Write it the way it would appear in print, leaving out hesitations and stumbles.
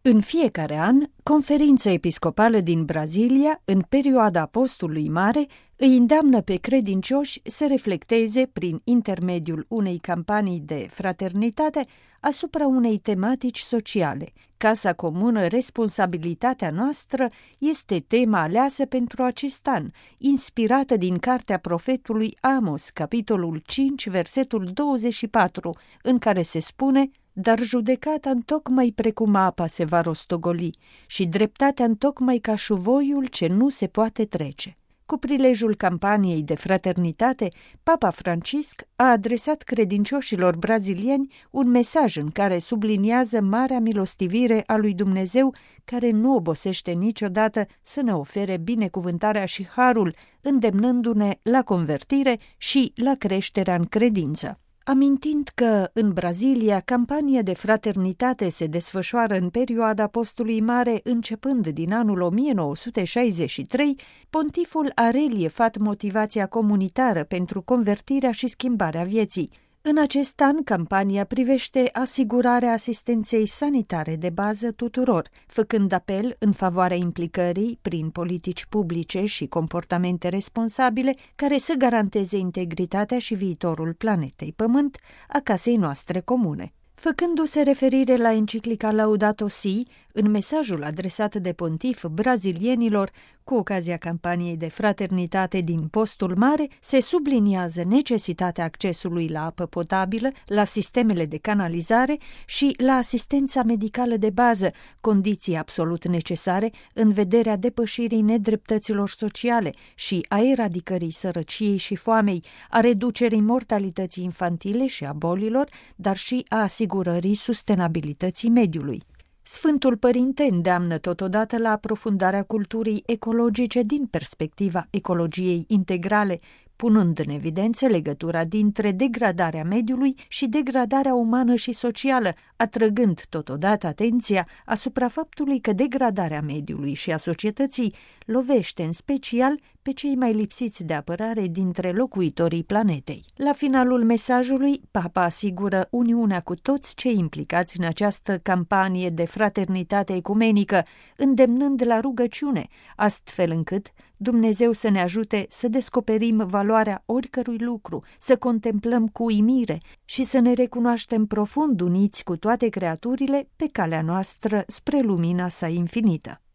În fiecare an, Conferința Episcopală din Brazilia, în perioada Postului Mare, îi îndeamnă pe credincioși să reflecteze, prin intermediul unei campanii de fraternitate, asupra unei tematici sociale. Casa comună Responsabilitatea noastră este tema aleasă pentru acest an, inspirată din cartea profetului Amos, capitolul 5, versetul 24, în care se spune: „Dar judecata întocmai precum apa se va rostogoli și dreptatea întocmai ca șuvoiul ce nu se poate trece.” Cu prilejul campaniei de fraternitate, Papa Francisc a adresat credincioșilor brazilieni un mesaj în care subliniază marea milostivire a lui Dumnezeu, care nu obosește niciodată să ne ofere binecuvântarea și harul, îndemnându-ne la convertire și la creșterea în credință. Amintind că în Brazilia campania de fraternitate se desfășoară în perioada Postului Mare începând din anul 1963, pontiful a reliefat motivația comunitară pentru convertirea și schimbarea vieții. În acest an, campania privește asigurarea asistenței sanitare de bază tuturor, făcând apel în favoarea implicării prin politici publice și comportamente responsabile care să garanteze integritatea și viitorul planetei Pământ, a casei noastre comune. Făcându-se referire la enciclica Laudato Si, în mesajul adresat de pontif brazilienilor cu ocazia campaniei de fraternitate din Postul Mare, se subliniază necesitatea accesului la apă potabilă, la sistemele de canalizare și la asistența medicală de bază, condiții absolut necesare în vederea depășirii nedreptăților sociale și a eradicării sărăciei și foamei, a reducerii mortalității infantile și a bolilor, dar și a asigurării sustenabilității mediului. Sfântul Părinte îndeamnă totodată la aprofundarea culturii ecologice din perspectiva ecologiei integrale, punând în evidență legătura dintre degradarea mediului și degradarea umană și socială, atrăgând totodată atenția asupra faptului că degradarea mediului și a societății lovește în special pe cei mai lipsiți de apărare dintre locuitorii planetei. La finalul mesajului, Papa asigură uniunea cu toți cei implicați în această campanie de fraternitate ecumenică, îndemnând la rugăciune, astfel încât Dumnezeu să ne ajute să descoperim valoarea oricărui lucru, să contemplăm cu uimire și să ne recunoaștem profund uniți cu toate creaturile pe calea noastră spre lumina sa infinită.